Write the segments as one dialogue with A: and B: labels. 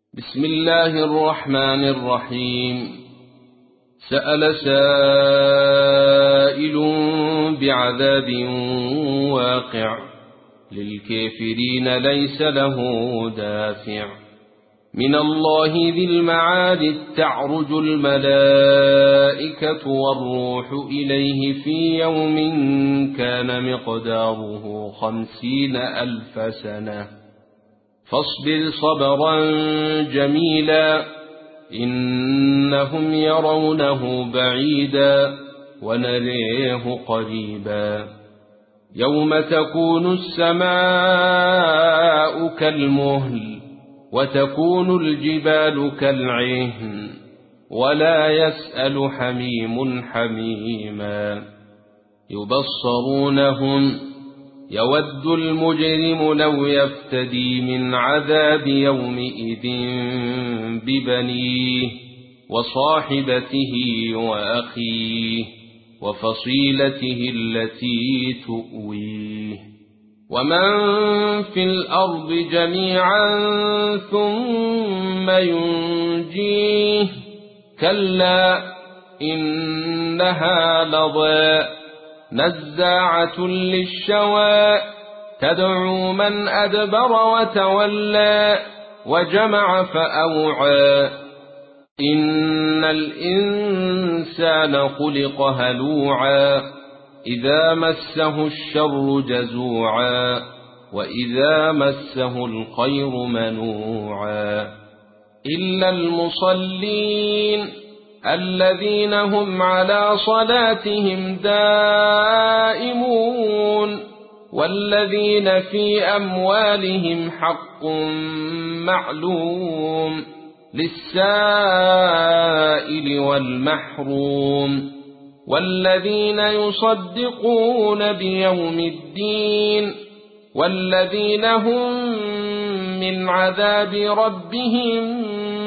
A: بسم الله الرحمن الرحيم. سأل سائل بعذاب واقع للكافرين ليس له دافع من الله ذي المعارج تعرج الملائكة والروح إليه في يوم كان مقداره 50,000 سنة فاصبر صبرا جميلا إنهم يرونه بعيدا ونريه قريبا يوم تكون السماء كالمهل وتكون الجبال كالعهن ولا يسأل حميم حميما يبصرونهم يود المجرم لو يفتدي من عذاب يومئذ ببنيه وصاحبته وأخيه وفصيلته التي تؤويه ومن في الأرض جميعا ثم ينجيه كلا إنها لظى نزاعة للشوى تدعو من أدبر وتولى وجمع فأوعى إن الإنسان خلق هلوعا إذا مسه الشر جزوعا وإذا مسه الخير منوعا إلا المصلين الذين هم على صلاتهم دائمون والذين في أموالهم حق معلوم للسائل والمحروم والذين يصدقون بيوم الدين والذين هم من عذاب ربهم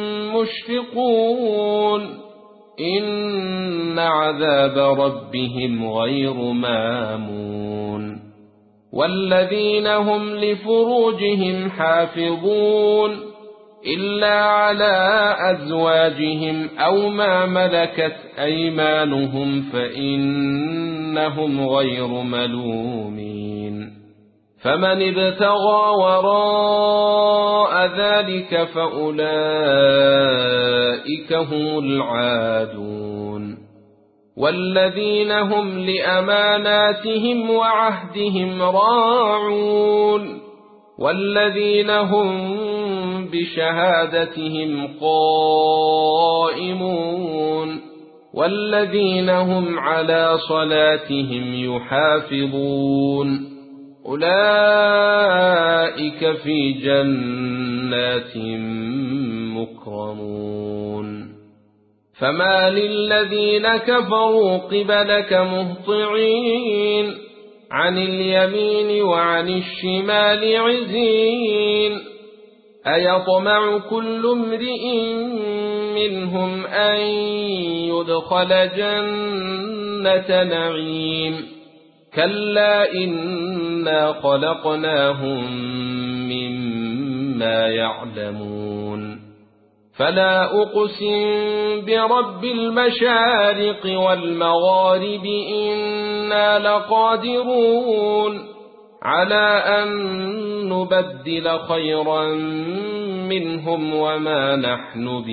A: مشفقون إن عذاب ربهم غير مامون والذين هم لفروجهم حافظون إلا على أزواجهم أو ما ملكت أيمانهم فإنهم غير ملومين فمن ابتغى وراء ذلك فأولئك هم العادون والذين هم لأماناتهم وعهدهم راعون والذين هم بشهادتهم قائمون والذين هم على صلاتهم يحافظون أولئك في جنات مكرمون فما للذين كفروا قبلك مهطعين عن اليمين وعن الشمال عزين أيطمع كل امرئ منهم أن يدخل جنة نعيم كلا إنا خلقناهم مما يعلمون فلا أقسم برب المشارق والمغارب إنا لقادرون على أن نبدل خيرا منهم وما نحن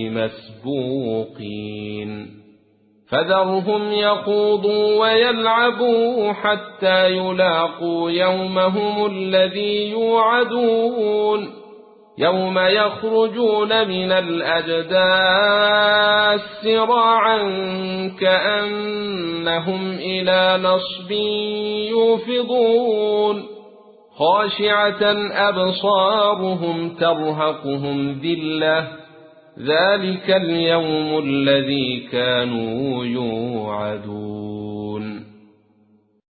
A: بمسبوقين فذرهم يخوضوا ويلعبوا حتى يلاقوا يومهم الذي يوعدون يوم يخرجون من الأجداث سراعا كأنهم إلى نصب يوفضون خاشعة أبصارهم ترهقهم ذلة ذلك اليوم الذي كانوا يوعدون